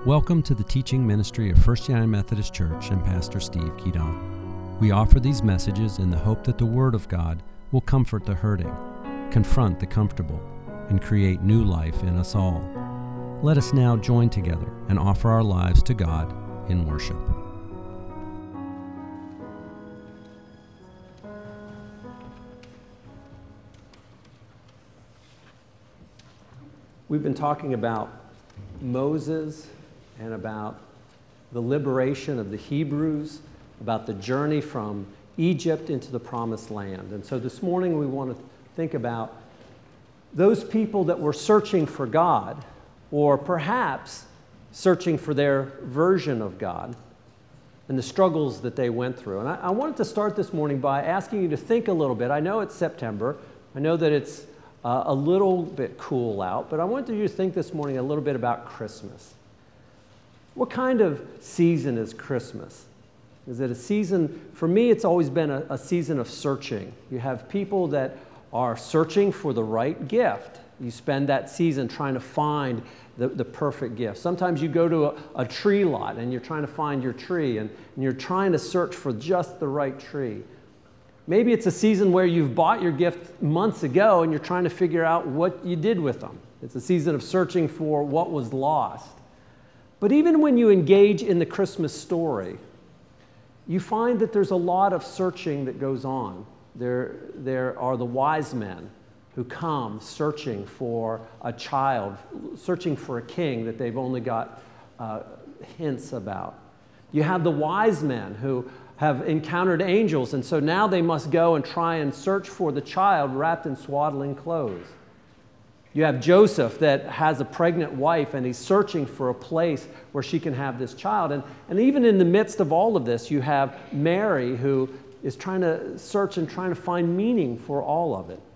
Welcome to the teaching ministry of First United Methodist Church and Pastor Steve Keaton. We offer these messages in the hope that the Word of God will comfort the hurting, confront the comfortable, and create new life in us all. Let us now join together and offer our lives to God in worship. We've been talking about Moses and about the liberation of the Hebrews, about the journey from Egypt into the Promised Land. And so this morning we want to think about those people that were searching for God, or perhaps searching for their version of God, and the struggles that they went through. And I wanted to start this morning by asking you to think a little bit. I know it's September. I know that it's a little bit cool out, but I wanted you to think this morning a little bit about Christmas. What kind of season is Christmas? Is it a season, for me it's always been a season of searching. You have people that are searching for the right gift. You spend that season trying to find the perfect gift. Sometimes you go to a tree lot and you're trying to find your tree and you're trying to search for just the right tree. Maybe it's a season where you've bought your gift months ago and you're trying to figure out what you did with them. It's a season of searching for what was lost. But even when you engage in the Christmas story, you find that there's a lot of searching that goes on. There are the wise men who come searching for a child, searching for a king that they've only got hints about. You have the wise men who have encountered angels, and so now they must go and try and search for the child wrapped in swaddling clothes. You have Joseph that has a pregnant wife, and he's searching for a place where she can have this child. And even in the midst of all of this, you have Mary who is trying to search and trying to find meaning for all of it.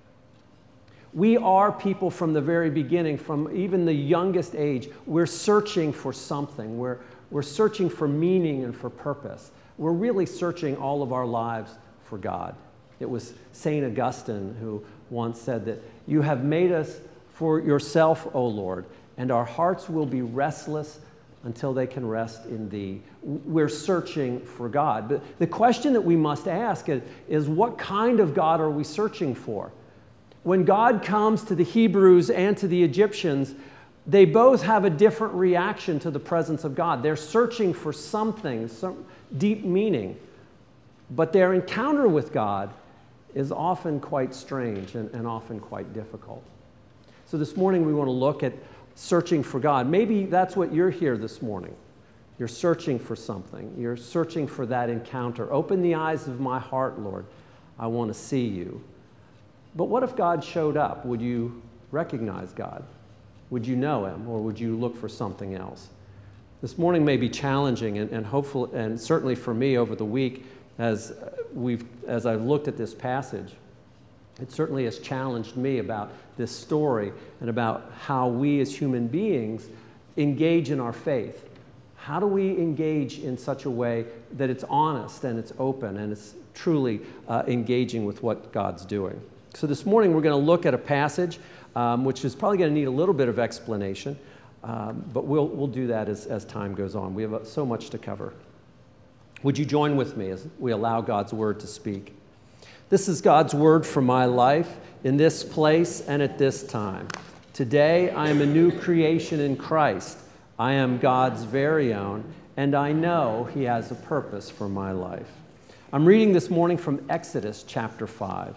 We are people from the very beginning, from even the youngest age. We're searching for something. We're searching for meaning and for purpose. We're really searching all of our lives for God. It was St. Augustine who once said that you have made us for yourself, O Lord, and our hearts will be restless until they can rest in thee. We're searching for God. But the question that we must ask is what kind of God are we searching for? When God comes to the Hebrews and to the Egyptians, they both have a different reaction to the presence of God. They're searching for something, some deep meaning. But their encounter with God is often quite strange and often quite difficult. So this morning we want to look at searching for God. Maybe that's what you're here this morning. You're searching for something. You're searching for that encounter. Open the eyes of my heart, Lord. I want to see you. But what if God showed up? Would you recognize God? Would you know him, or would you look for something else? This morning may be challenging, and hopefully, and certainly for me over the week, as I've looked at this passage, it certainly has challenged me about this story and about how we as human beings engage in our faith. How do we engage in such a way that it's honest and it's open and it's truly engaging with what God's doing? So this morning we're going to look at a passage which is probably going to need a little bit of explanation, but we'll do that as time goes on. We have so much to cover. Would you join with me as we allow God's word to speak? This is God's word for my life in this place and at this time. Today I am a new creation in Christ. I am God's very own, and I know He has a purpose for my life. I'm reading this morning from Exodus chapter 5.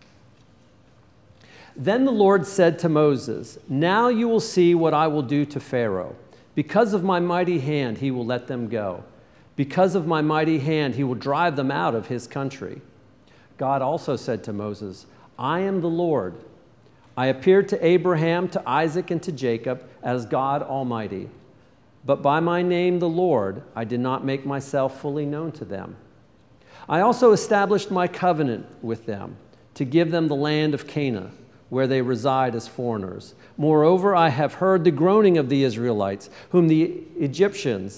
Then the Lord said to Moses, "Now you will see what I will do to Pharaoh. Because of my mighty hand he will let them go. Because of my mighty hand, he will drive them out of his country." God also said to Moses, "I am the Lord. I appeared to Abraham, to Isaac, and to Jacob as God Almighty. But by my name, the Lord, I did not make myself fully known to them. I also established my covenant with them to give them the land of Canaan, where they reside as foreigners. Moreover, I have heard the groaning of the Israelites, whom the Egyptians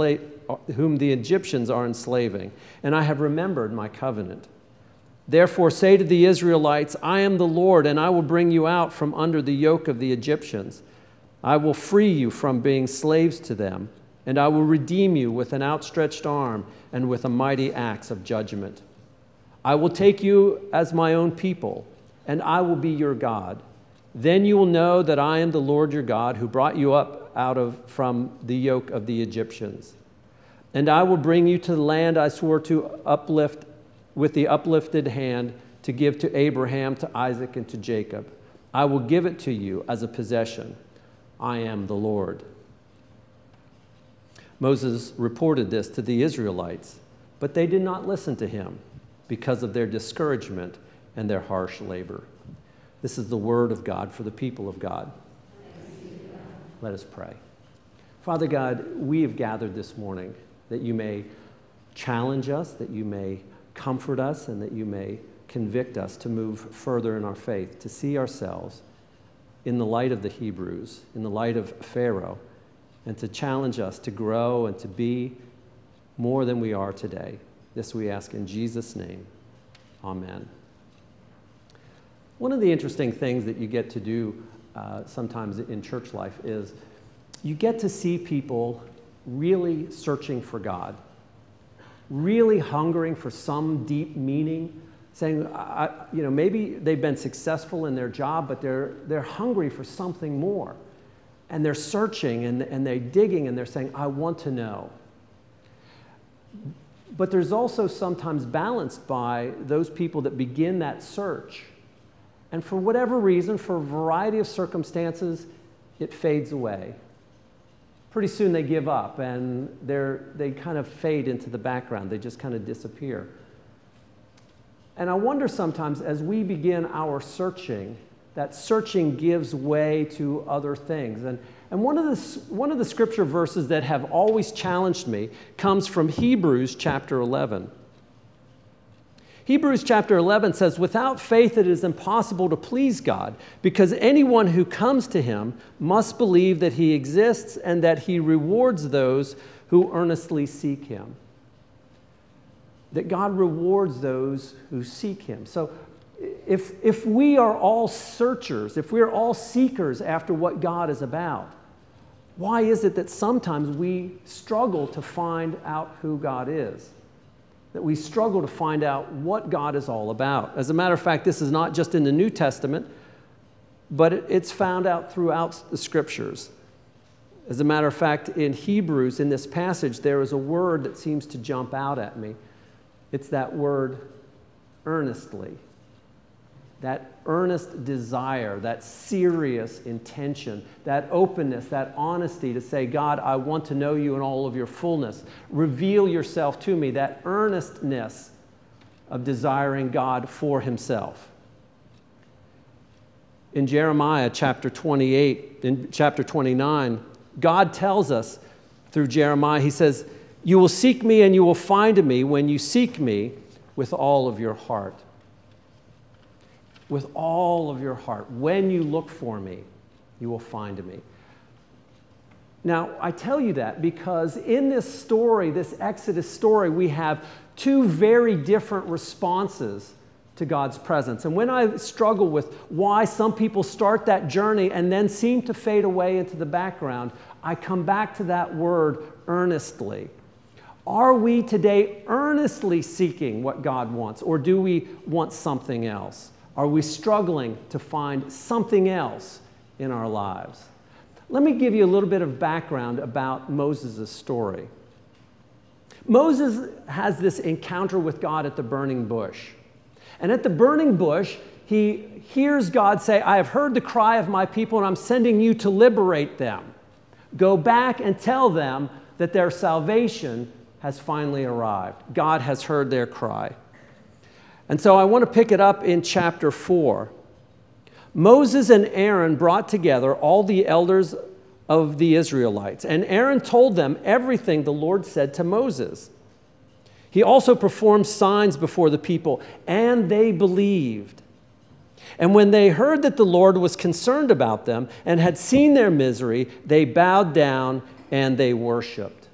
are enslaving, and I have remembered my covenant. Therefore say to the Israelites, I am the Lord, and I will bring you out from under the yoke of the Egyptians. I will free you from being slaves to them, and I will redeem you with an outstretched arm and with a mighty axe of judgment. I will take you as my own people, and I will be your God. Then you will know that I am the Lord your God, who brought you up from the yoke of the Egyptians. And I will bring you to the land I swore to uplift with the uplifted hand to give to Abraham, to Isaac, and to Jacob. I will give it to you as a possession. I am the Lord. Moses reported this to the Israelites, but they did not listen to him because of their discouragement and their harsh labor. This is the word of God for the people of God. Let us pray. Father God, we have gathered this morning that you may challenge us, that you may comfort us, and that you may convict us to move further in our faith, to see ourselves in the light of the Hebrews, in the light of Pharaoh, and to challenge us to grow and to be more than we are today. This we ask in Jesus' name. Amen. One of the interesting things that you get to do sometimes in church life is you get to see people really searching for God, really hungering for some deep meaning, saying, maybe they've been successful in their job, but they're hungry for something more. And they're searching and they're digging and they're saying, I want to know. But there's also sometimes balanced by those people that begin that search. And for whatever reason, for a variety of circumstances, it fades away. Pretty soon they give up and they kind of fade into the background. They just kind of disappear. And I wonder sometimes as we begin our searching, that searching gives way to other things. And one of the scripture verses that have always challenged me comes from Hebrews chapter 11. Hebrews chapter 11 says, without faith it is impossible to please God, because anyone who comes to him must believe that he exists and that he rewards those who earnestly seek him. That God rewards those who seek him. So if we are all searchers, if we're all seekers after what God is about, why is it that sometimes we struggle to find out who God is? That we struggle to find out what God is all about. As a matter of fact, this is not just in the New Testament, but it's found out throughout the Scriptures. As a matter of fact, in Hebrews, in this passage, there is a word that seems to jump out at me. It's that word, earnestly. That earnest desire, that serious intention, that openness, that honesty to say, God, I want to know you in all of your fullness. Reveal yourself to me, that earnestness of desiring God for himself. In Jeremiah chapter 28, in chapter 29, God tells us through Jeremiah, he says, you will seek me and you will find me when you seek me with all of your heart. With all of your heart. When you look for me, you will find me. Now, I tell you that because in this story, this Exodus story, we have two very different responses to God's presence. And when I struggle with why some people start that journey and then seem to fade away into the background, I come back to that word, earnestly. Are we today earnestly seeking what God wants, or do we want something else? Are we struggling to find something else in our lives? Let me give you a little bit of background about Moses' story. Moses has this encounter with God at the burning bush. And at the burning bush, he hears God say, I have heard the cry of my people and I'm sending you to liberate them. Go back and tell them that their salvation has finally arrived. God has heard their cry. And so I want to pick it up in chapter 4. Moses and Aaron brought together all the elders of the Israelites, and Aaron told them everything the Lord said to Moses. He also performed signs before the people, and they believed. And when they heard that the Lord was concerned about them and had seen their misery, they bowed down and they worshiped.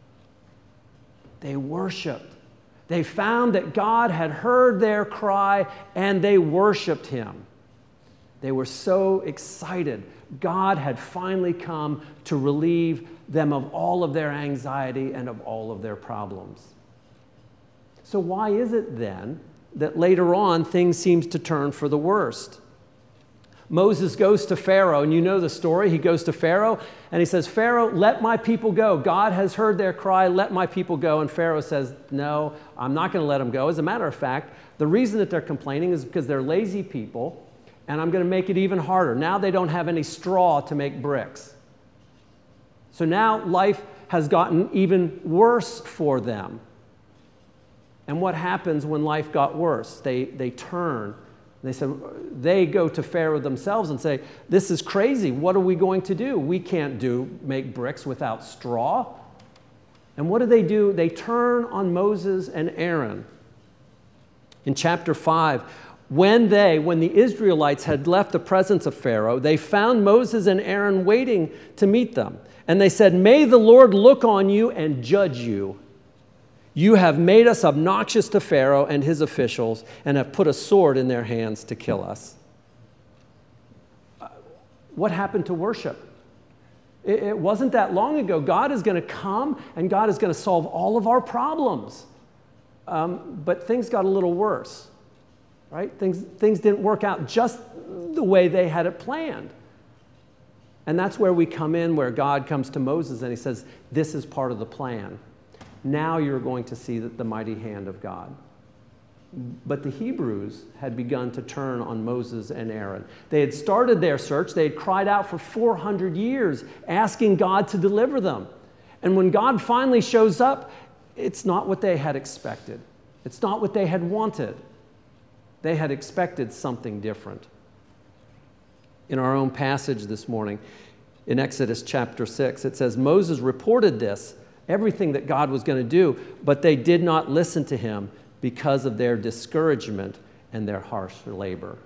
They worshiped. They found that God had heard their cry and they worshiped him. They were so excited. God had finally come to relieve them of all of their anxiety and of all of their problems. So why is it then that later on things seem to turn for the worst? Moses goes to Pharaoh, and you know the story. He goes to Pharaoh, and he says, Pharaoh, let my people go. God has heard their cry. Let my people go. And Pharaoh says, no, I'm not going to let them go. As a matter of fact, the reason that they're complaining is because they're lazy people, and I'm going to make it even harder. Now they don't have any straw to make bricks. So now life has gotten even worse for them. And what happens when life got worse? They turn. They go to Pharaoh themselves and say, this is crazy. What are we going to do? We can't make bricks without straw. And what do? They turn on Moses and Aaron. In chapter 5, when the Israelites had left the presence of Pharaoh, they found Moses and Aaron waiting to meet them. And they said, may the Lord look on you and judge you. You have made us obnoxious to Pharaoh and his officials and have put a sword in their hands to kill us. What happened to worship? It wasn't that long ago. God is going to come and God is going to solve all of our problems. But things got a little worse, right? Things didn't work out just the way they had it planned. And that's where we come in, where God comes to Moses and he says, this is part of the plan. Now you're going to see the mighty hand of God. But the Hebrews had begun to turn on Moses and Aaron. They had started their search. They had cried out for 400 years, asking God to deliver them. And when God finally shows up, it's not what they had expected. It's not what they had wanted. They had expected something different. In our own passage this morning, in Exodus chapter 6, it says, Moses reported this, everything that God was going to do, but they did not listen to him because of their discouragement and their harsh labor.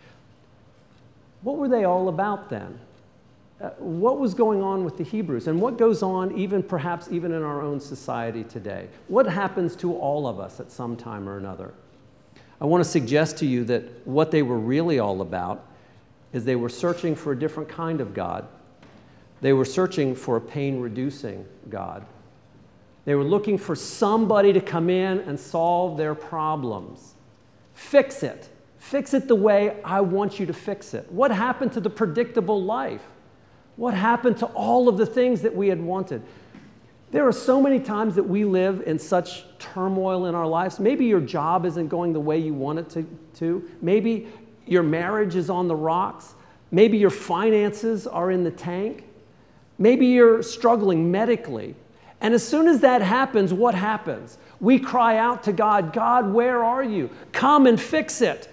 What were they all about then? What was going on with the Hebrews? And what goes on perhaps even in our own society today? What happens to all of us at some time or another? I want to suggest to you that what they were really all about is they were searching for a different kind of God. They were searching for a pain-reducing God. They were looking for somebody to come in and solve their problems. Fix it. Fix it the way I want you to fix it. What happened to the predictable life? What happened to all of the things that we had wanted? There are so many times that we live in such turmoil in our lives. Maybe your job isn't going the way you want it to. Maybe your marriage is on the rocks. Maybe your finances are in the tank. Maybe you're struggling medically. And as soon as that happens, what happens? We cry out to God, God, where are you? Come and fix it.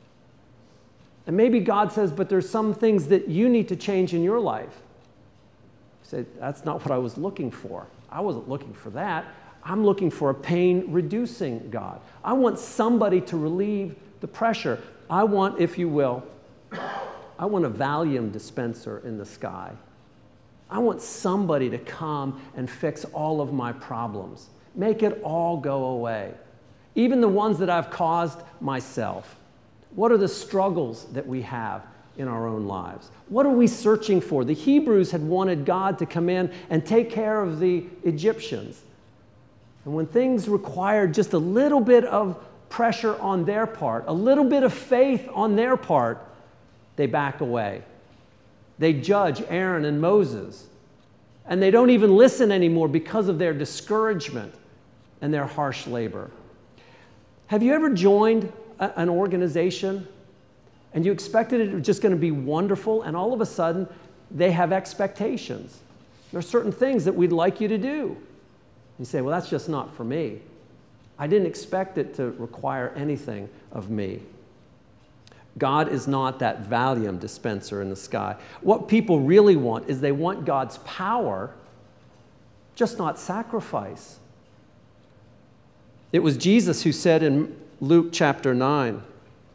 And maybe God says, but there's some things that you need to change in your life. You say, that's not what I was looking for. I wasn't looking for that. I'm looking for a pain-reducing God. I want somebody to relieve the pressure. I want, if you will, I want a Valium dispenser in the sky. I want somebody to come and fix all of my problems. Make it all go away. Even the ones that I've caused myself. What are the struggles that we have in our own lives? What are we searching for? The Hebrews had wanted God to come in and take care of the Egyptians. And when things required just a little bit of pressure on their part, a little bit of faith on their part, they back away. They judge Aaron and Moses. And they don't even listen anymore because of their discouragement and their harsh labor. Have you ever joined an organization and you expected it was just going to be wonderful, and all of a sudden they have expectations? There are certain things that we'd like you to do. You say, well, that's just not for me. I didn't expect it to require anything of me. God is not that Valium dispenser in the sky. What people really want is they want God's power, just not sacrifice. It was Jesus who said in Luke chapter 9,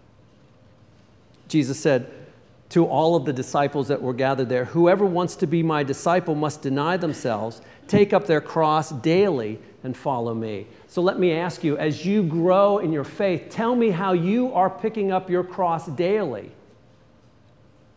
Jesus said to all of the disciples that were gathered there, whoever wants to be my disciple must deny themselves, take up their cross daily, and follow me. So let me ask you, as you grow in your faith, tell me how you are picking up your cross daily.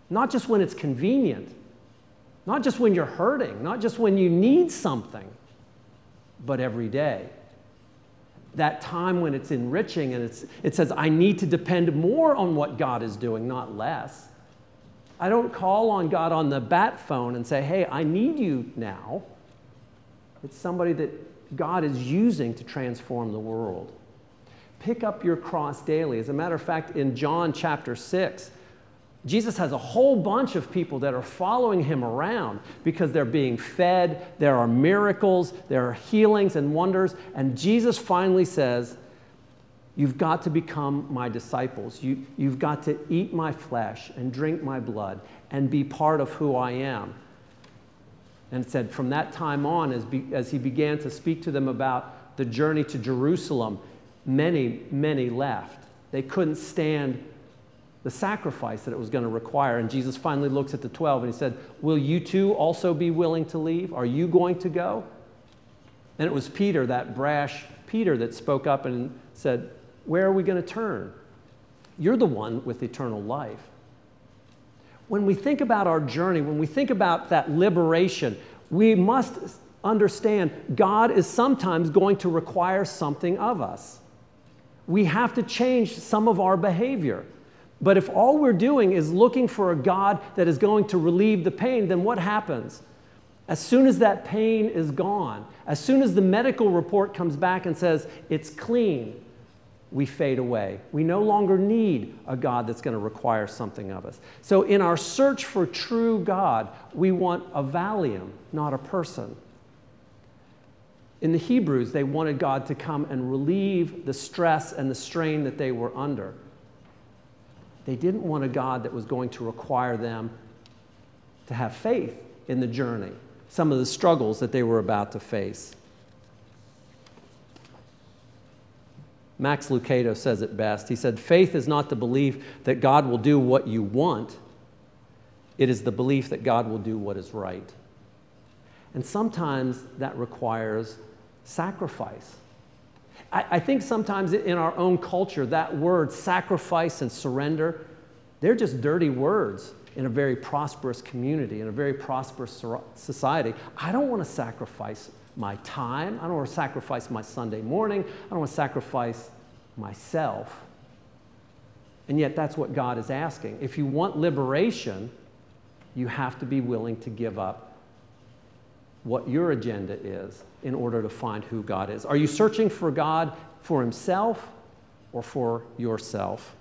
Not just when it's convenient, not just when you're hurting, not just when you need something, but every day. That time when it's enriching and it says, I need to depend more on what God is doing, not less. I don't call on God on the bat phone and say, hey, I need you now. It's somebody that God is using to transform the world. Pick up your cross daily. As a matter of fact, in John chapter 6, Jesus has a whole bunch of people that are following him around because they're being fed, there are miracles, there are healings and wonders, and Jesus finally says, you've got to become my disciples. You've got to eat my flesh and drink my blood and be part of who I am. And it said from that time on, as he began to speak to them about the journey to Jerusalem, many, many left. They couldn't stand the sacrifice that it was going to require. And Jesus finally looks at the 12 and he said, will you too also be willing to leave? Are you going to go? And it was Peter, that brash Peter, that spoke up and said, where are we going to turn? You're the one with eternal life. When we think about our journey, when we think about that liberation, we must understand God is sometimes going to require something of us. We have to change some of our behavior. But if all we're doing is looking for a God that is going to relieve the pain, then what happens? As soon as that pain is gone, as soon as the medical report comes back and says it's clean, we fade away. We no longer need a God that's going to require something of us. So in our search for true God, we want a Valium, not a person. In the Hebrews, they wanted God to come and relieve the stress and the strain that they were under. They didn't want a God that was going to require them to have faith in the journey, some of the struggles that they were about to face. Max Lucado says it best. He said, faith is not the belief that God will do what you want. It is the belief that God will do what is right. And sometimes that requires sacrifice. I think sometimes in our own culture, that word sacrifice and surrender, they're just dirty words in a very prosperous community, in a very prosperous society. I don't want to sacrifice my time. I don't want to sacrifice my Sunday morning. I don't want to sacrifice myself. And yet that's what God is asking. If you want liberation, you have to be willing to give up what your agenda is in order to find who God is. Are you searching for God for himself or for yourself?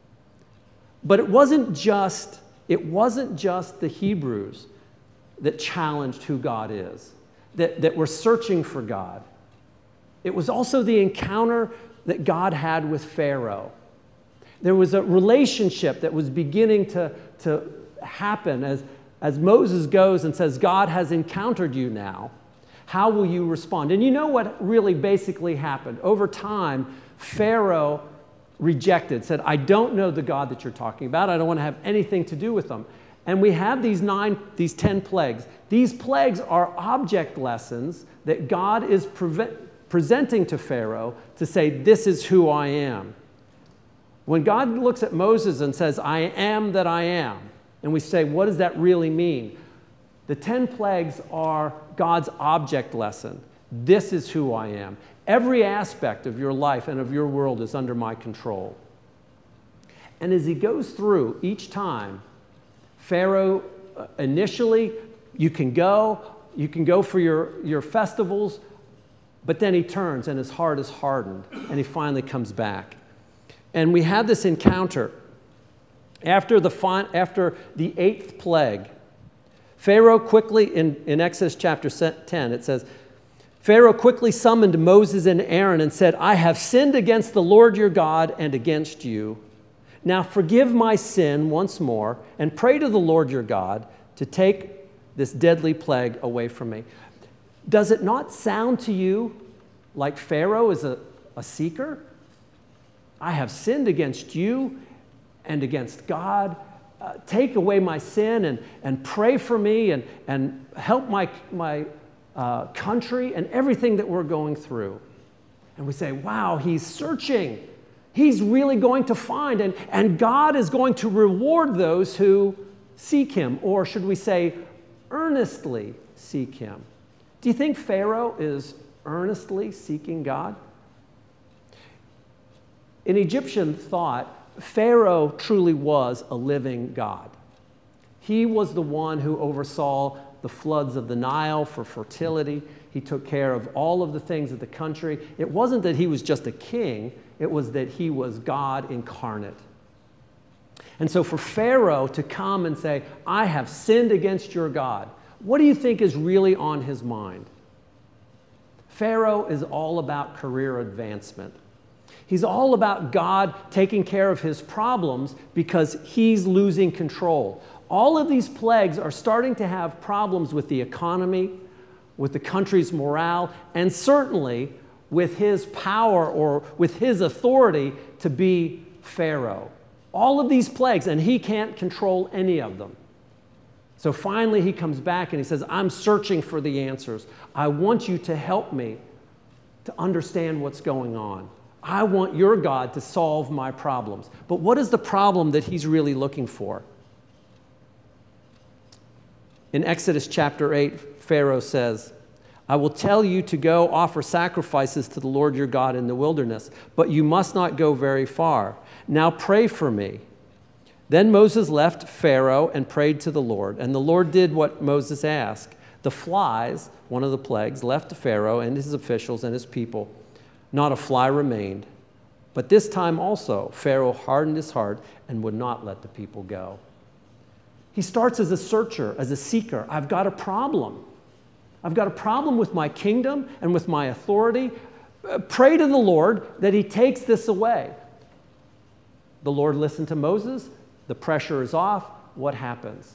But it wasn't just the Hebrews that challenged who God is, that were searching for God. It was also the encounter that God had with Pharaoh. There was a relationship that was beginning to happen as Moses goes and says, God has encountered you now. How will you respond? And you know what really basically happened? Over time, Pharaoh rejected, said, I don't know the God that you're talking about. I don't want to have anything to do with them. And we have these 10 plagues. These plagues are object lessons that God is presenting to Pharaoh to say, this is who I am. When God looks at Moses and says, I am that I am, and we say, what does that really mean? The 10 plagues are God's object lesson. This is who I am. Every aspect of your life and of your world is under my control. And as he goes through each time, Pharaoh, initially, you can go for your festivals, but then he turns and his heart is hardened and he finally comes back. And we have this encounter. After the 8th plague, Pharaoh quickly, in Exodus chapter 10, it says, Pharaoh quickly summoned Moses and Aaron and said, I have sinned against the Lord your God and against you. Now forgive my sin once more and pray to the Lord your God to take this deadly plague away from me. Does it not sound to you like Pharaoh is a seeker? I have sinned against you and against God. Take away my sin and pray for me and help my country and everything that we're going through. And we say, wow, he's searching. He's really going to find. And God is going to reward those who seek him, or should we say earnestly seek him? Do you think Pharaoh is earnestly seeking God? In Egyptian thought, Pharaoh truly was a living God. He was the one who oversaw the floods of the Nile for fertility. He took care of all of the things of the country. It wasn't that he was just a king, it was that he was God incarnate. And so for Pharaoh to come and say, I have sinned against your God, what do you think is really on his mind? Pharaoh is all about career advancement. He's all about God taking care of his problems because he's losing control. All of these plagues are starting to have problems with the economy, with the country's morale, and certainly with his power or with his authority to be Pharaoh. All of these plagues, and he can't control any of them. So finally he comes back and he says, I'm searching for the answers. I want you to help me to understand what's going on. I want your God to solve my problems. But what is the problem that he's really looking for? In Exodus chapter 8, Pharaoh says, I will tell you to go offer sacrifices to the Lord your God in the wilderness, but you must not go very far. Now pray for me. Then Moses left Pharaoh and prayed to the Lord, and the Lord did what Moses asked. The flies, one of the plagues, left Pharaoh and his officials and his people. Not a fly remained. But this time also, Pharaoh hardened his heart and would not let the people go. He starts as a searcher, as a seeker. I've got a problem. I've got a problem with my kingdom and with my authority. Pray to the Lord that he takes this away. The Lord listened to Moses. The pressure is off. What happens?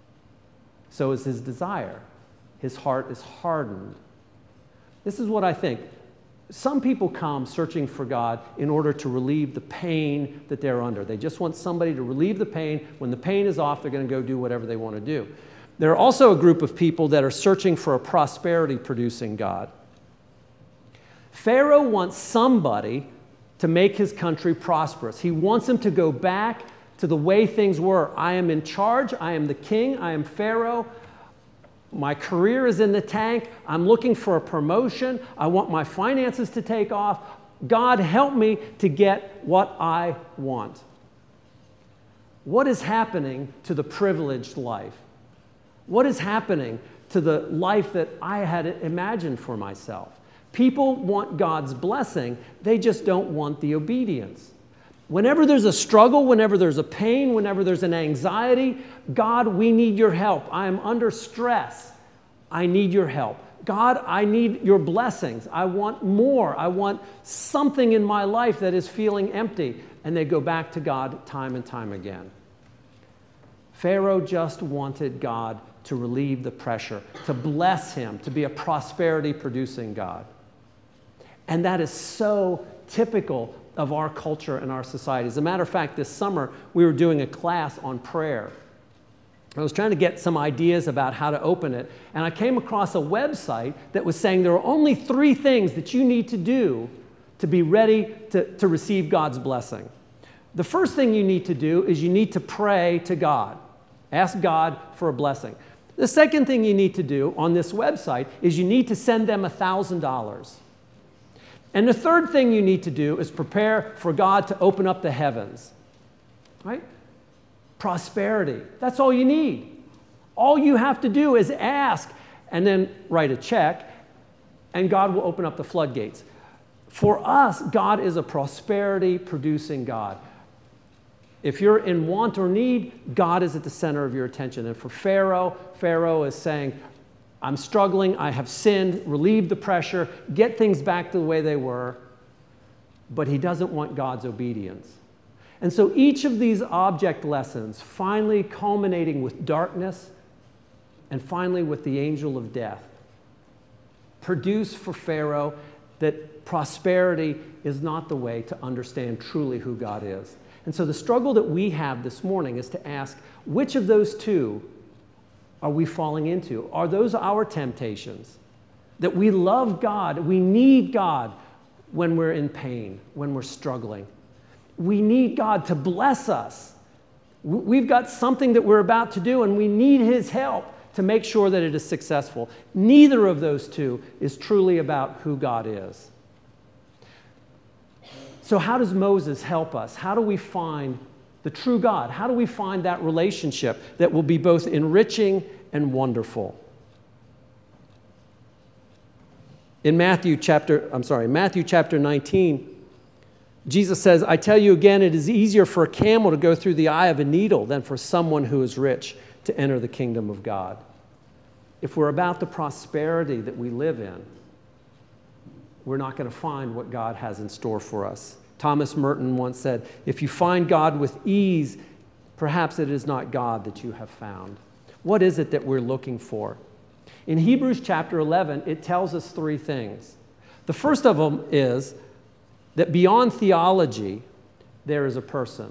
So is his desire. His heart is hardened. This is what I think. Some people come searching for God in order to relieve the pain that they're under. They just want somebody to relieve the pain. When the pain is off, they're going to go do whatever they want to do. There are also a group of people that are searching for a prosperity-producing God. Pharaoh wants somebody to make his country prosperous. He wants him to go back to the way things were. I am in charge. I am the king. I am Pharaoh. My career is in the tank. I'm looking for a promotion. I want my finances to take off. God, help me to get what I want. What is happening to the privileged life? What is happening to the life that I had imagined for myself? People want God's blessing. They just don't want the obedience. Whenever there's a struggle, whenever there's a pain, whenever there's an anxiety, God, we need your help. I am under stress. I need your help. God, I need your blessings. I want more. I want something in my life that is feeling empty. And they go back to God time and time again. Pharaoh just wanted God to relieve the pressure, to bless him, to be a prosperity-producing God. And that is so typical of our culture and our society. As a matter of fact, this summer, we were doing a class on prayer. I was trying to get some ideas about how to open it, and I came across a website that was saying there are only 3 things that you need to do to be ready to receive God's blessing. The first thing you need to do is you need to pray to God. Ask God for a blessing. The second thing you need to do on this website is you need to send them $1,000. And the third thing you need to do is prepare for God to open up the heavens. Right? Prosperity. That's all you need. All you have to do is ask and then write a check, and God will open up the floodgates. For us, God is a prosperity-producing God. If you're in want or need, God is at the center of your attention. And for Pharaoh, Pharaoh is saying, I'm struggling, I have sinned, relieve the pressure, get things back to the way they were, but he doesn't want God's obedience. And so each of these object lessons, finally culminating with darkness and finally with the angel of death, produce for Pharaoh that prosperity is not the way to understand truly who God is. And so the struggle that we have this morning is to ask, which of those two are we falling into? Are those our temptations? That we love God, we need God when we're in pain, when we're struggling. We need God to bless us We've got something that we're about to do, and we need his help to make sure that it is successful. Neither of those two is truly about who God is. So how does Moses help us? How do we find the true God? How do we find that relationship that will be both enriching and wonderful? In Matthew chapter 19, Jesus says, I tell you again, it is easier for a camel to go through the eye of a needle than for someone who is rich to enter the kingdom of God. If we're about the prosperity that we live in, we're not going to find what God has in store for us. Thomas Merton once said, if you find God with ease, perhaps it is not God that you have found. What is it that we're looking for? In Hebrews chapter 11, it tells us three things. The first of them is that beyond theology, there is a person.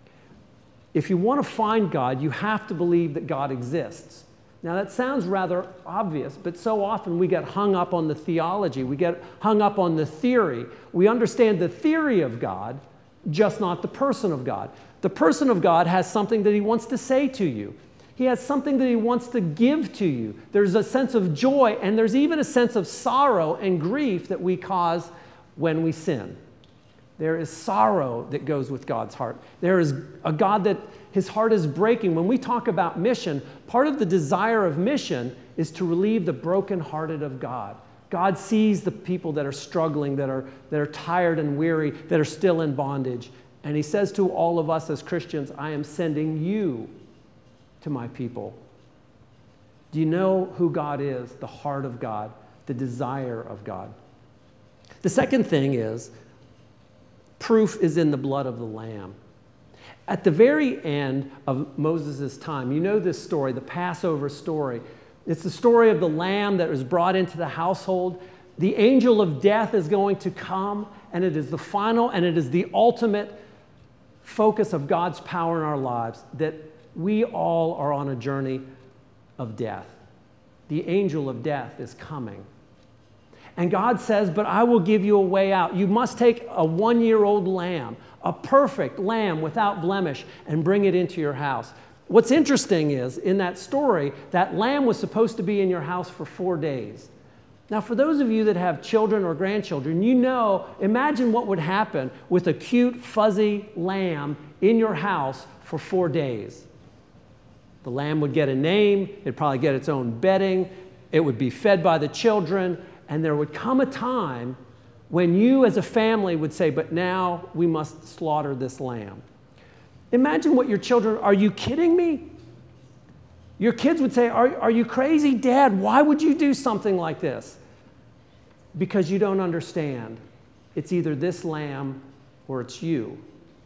If you want to find God, you have to believe that God exists. Now, that sounds rather obvious, but so often we get hung up on the theology. We get hung up on the theory. We understand the theory of God, just not the person of God. The person of God has something that he wants to say to you. He has something that he wants to give to you. There's a sense of joy, and there's even a sense of sorrow and grief that we cause when we sin. There is sorrow that goes with God's heart. There is a God that his heart is breaking. When we talk about mission, part of the desire of mission is to relieve the brokenhearted of God. God sees the people that are struggling, that are tired and weary, that are still in bondage. And he says to all of us as Christians, I am sending you to my people. Do you know who God is? The heart of God, the desire of God. The second thing is, proof is in the blood of the Lamb. At the very end of Moses' time, you know this story, the Passover story. It's the story of the lamb that was brought into the household. The angel of death is going to come, and it is the final and it is the ultimate focus of God's power in our lives, that we all are on a journey of death. The angel of death is coming. And God says, but I will give you a way out. You must take a 1-year-old lamb, a perfect lamb without blemish, and bring it into your house. What's interesting is, in that story, that lamb was supposed to be in your house for 4 days. Now, for those of you that have children or grandchildren, you know, imagine what would happen with a cute, fuzzy lamb in your house for 4 days. The lamb would get a name, it'd probably get its own bedding, it would be fed by the children, and there would come a time when you as a family would say, but now we must slaughter this lamb. Imagine what your children, are you kidding me? Your kids would say, are you crazy, Dad? Why would you do something like this? Because you don't understand. It's either this lamb or it's you.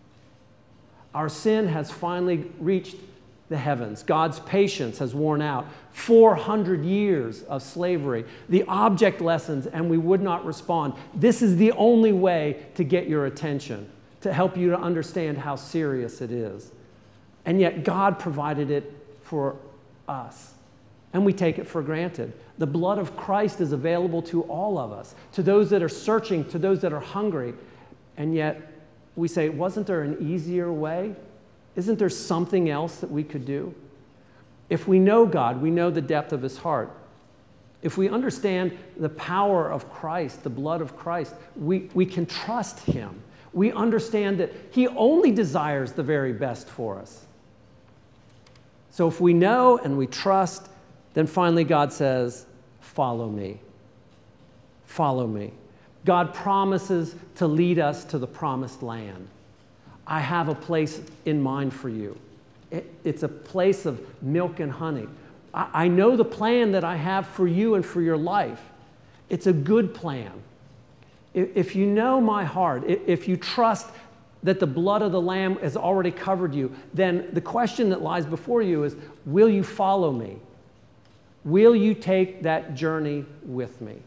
Our sin has finally reached the heavens. God's patience has worn out. 400 years of slavery, the object lessons, and we would not respond. This is the only way to get your attention, to help you to understand how serious it is. And yet God provided it for us, and we take it for granted. The blood of Christ is available to all of us, to those that are searching, to those that are hungry, and yet we say, wasn't there an easier way? Isn't there something else that we could do? If we know God, we know the depth of his heart. If we understand the power of Christ, the blood of Christ, we can trust him. We understand that he only desires the very best for us. So if we know and we trust, then finally God says, follow me. Follow me. God promises to lead us to the promised land. I have a place in mind for you. It's a place of milk and honey. I know the plan that I have for you and for your life. It's a good plan. If you know my heart, if you trust that the blood of the Lamb has already covered you, then the question that lies before you is, will you follow me? Will you take that journey with me?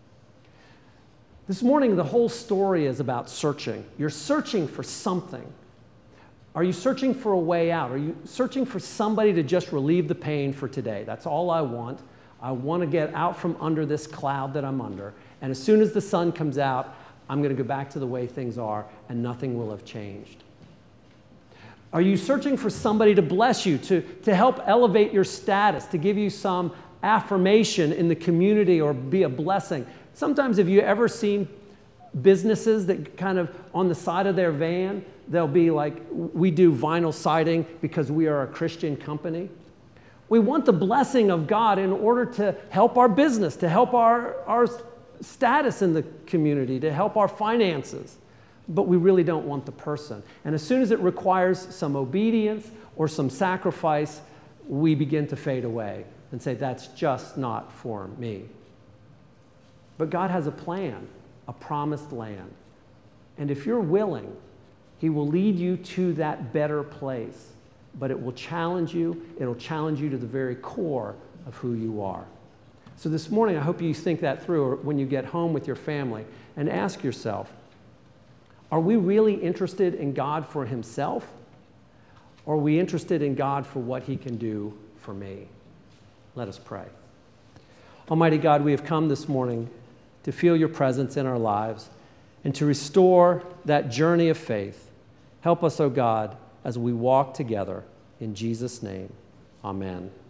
This morning, the whole story is about searching. You're searching for something. Are you searching for a way out? Are you searching for somebody to just relieve the pain for today? That's all I want. I want to get out from under this cloud that I'm under. And as soon as the sun comes out, I'm going to go back to the way things are, and nothing will have changed. Are you searching for somebody to bless you, to help elevate your status, to give you some affirmation in the community or be a blessing? Sometimes have you ever seen businesses that kind of on the side of their van, they'll be like, we do vinyl siding because we are a Christian company. We want the blessing of God in order to help our business, to help our status in the community, to help our finances. But we really don't want the person. And as soon as it requires some obedience or some sacrifice, we begin to fade away and say, that's just not for me. But God has a plan, a promised land. And if you're willing, He will lead you to that better place. But it will challenge you. It'll challenge you to the very core of who you are. So this morning, I hope you think that through when you get home with your family and ask yourself, are we really interested in God for Himself? Or are we interested in God for what He can do for me? Let us pray. Almighty God, we have come this morning to feel Your presence in our lives and to restore that journey of faith. Help us, O God, as we walk together. In Jesus' name, amen.